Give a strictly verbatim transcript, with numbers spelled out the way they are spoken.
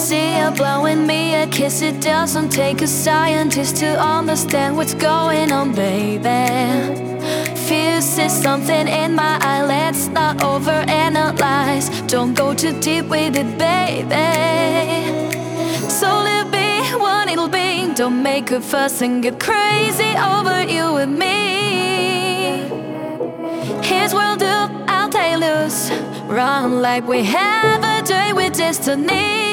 see you blowing me a kiss. It doesn't take a scientist to understand what's going on, baby. Fierce is something in my eye. Let's not overanalyze. Don't go too deep with it, baby. So let be what it'll be. Don't make a fuss and get crazy over you and me. Here's what I'll do, I'll take loose. Run like we have a day with destiny.